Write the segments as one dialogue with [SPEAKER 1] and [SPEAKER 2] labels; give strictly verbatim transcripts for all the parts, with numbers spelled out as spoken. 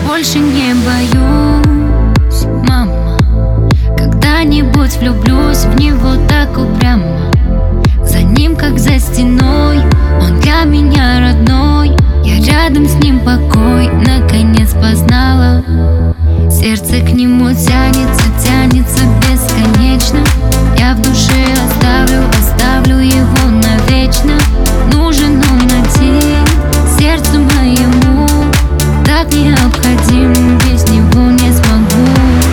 [SPEAKER 1] больше не боюсь, мама. Когда-нибудь влюблюсь в него так упрямо. За ним, как за стеной, он для меня родной. Я рядом с ним покой наконец познала. Сердце к нему тянется, тянется бесконечно. Я в душе оставлю, оставлю его навечно. Нужен он один сердцу моему, так необходим, без него не смогу.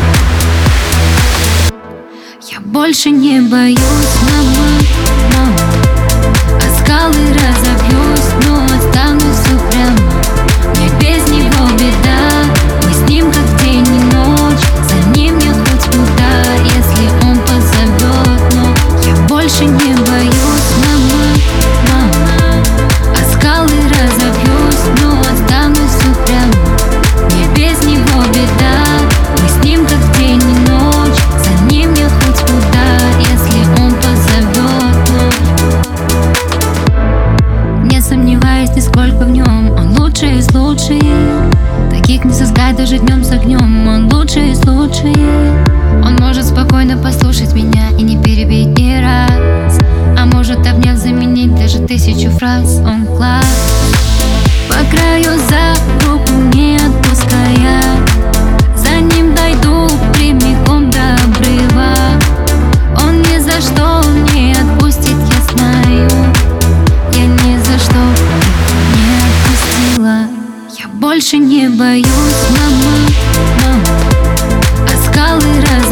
[SPEAKER 1] Я больше не боюсь, мама, мама. А скалы разобьюсь, но останусь упрямо. Мне без него беда, мы с ним как день и ночь. За ним я хоть куда, если он позовет. Но я больше не боюсь, мама, мама. А скалы разобьюсь, но останусь упрямо. Мне без него беда, мы с ним как день и ночь. За ним я хоть куда, если он позовет. Но не сомневаюсь нисколько в нем, он лучший из лучших. Таких не сыскать даже днем с огнем, он лучший из лучших. Он может спокойно послушать меня и не перебить ни раз, а может, обняв, заменить даже тысячу фраз. Он класс. По краю за руку не отпуская, за ним дойду прямиком до обрыва. Он ни за что не отпустит, я знаю. Я ни за что не отпустила. Я больше не боюсь, мама, мама. А скалы раз